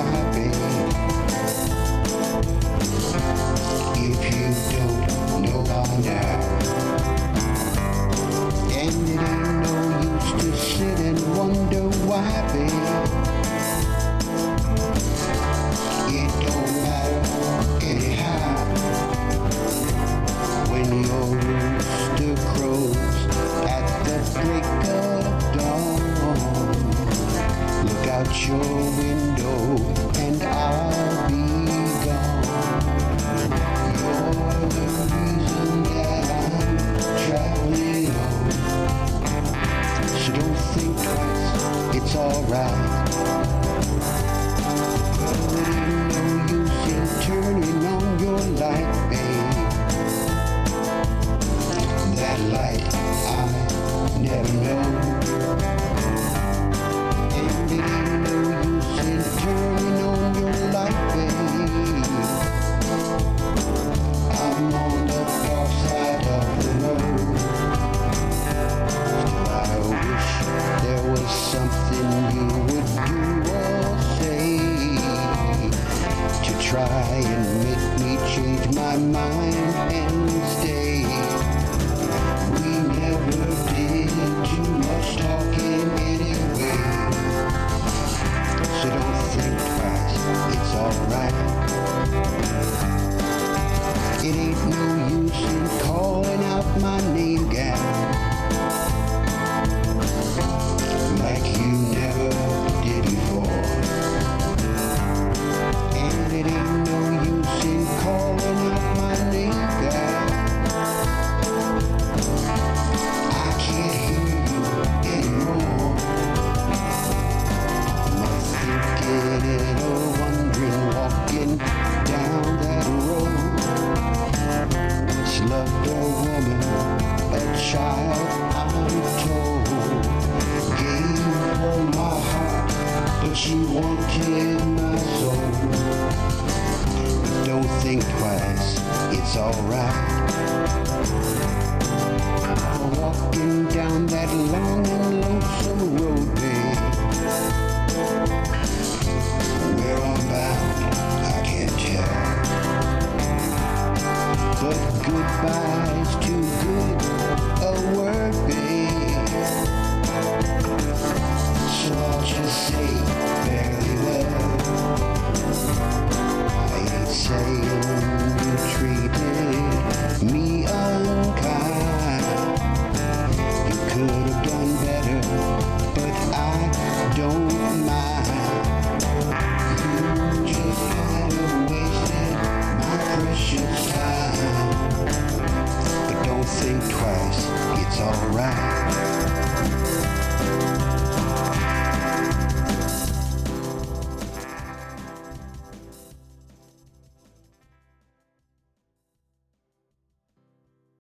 why, babe. If you don't know by now, and it ain't no use to sit and wonder why, babe. It don't matter anyhow when your rooster crows at the break of dawn. Look out your window and I'll be gone. You're the reason that I'm traveling on. So don't think twice, it's alright. But it ain't no use in turning on your light, babe. That light I never know. And it ain't no use in turning on your light, babe. I'm on the dark side of the road. Still I wish there was something you would do or say to try and make me change my mind and stay. We never did too much talking anyway. So don't think twice, it's alright. It ain't no use in calling out my name, gal, like you never did before. And it ain't no use in calling out my name, gal. I can't hear you anymore. I'm thinking and wondering, walking down that road. Once loved a woman, a child, I'm told. Gave her my heart, but she wanted my soul. But don't think twice, it's alright. Walking down that long and lonesome road, babe. Where I'm bound, I can't tell. But goodbye's too good a word, babe. So I'll just say